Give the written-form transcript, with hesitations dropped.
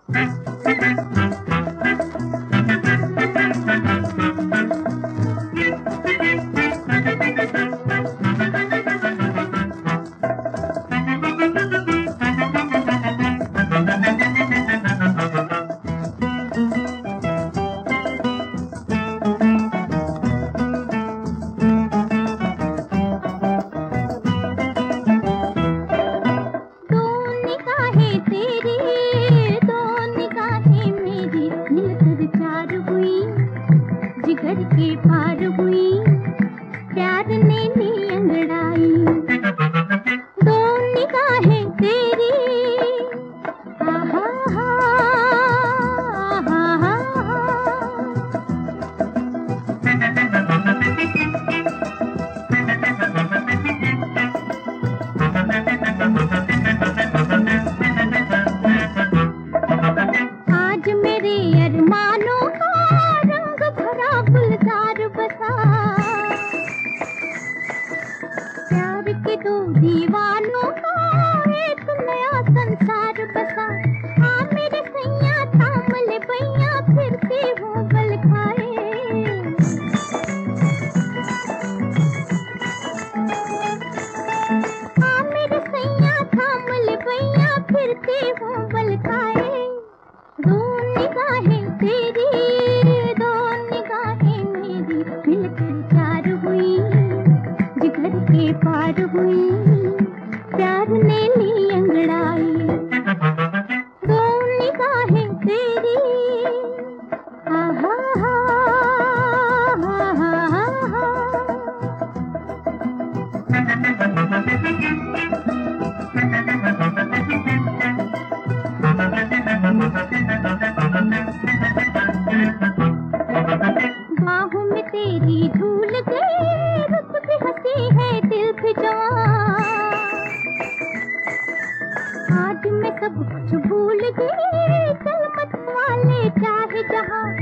जिगर के पार हुई, प्यार ने ली अंगड़ाई। दो निगाहें तेरी, आहा हा, आहा हा। आज मेरे अरमानों का रंग भरा गुलजार बसा, प्यार के दो दीवानों का एक नया संसार बसा। हाँ मेरे सैया थाम ले बैया, फिरती हूँ बल खाए। हाँ मेरे सैया थाम ले बैया, फिरती हूँ बल खाए। दो निगाहें तेरी, दो निगाहें मेरी, मिलकर चार हुई, जिगर के पार हुई, प्यार ने ली अंगड़ाई। दो निगाहें तेरी, आहा हा, आहा हा। बाहों में तेरी झूल गई, रुत भी हंसी है दिल भी जवां। आज मैं सब कुछ भूल गई, चल मत वाले चाहे जहां।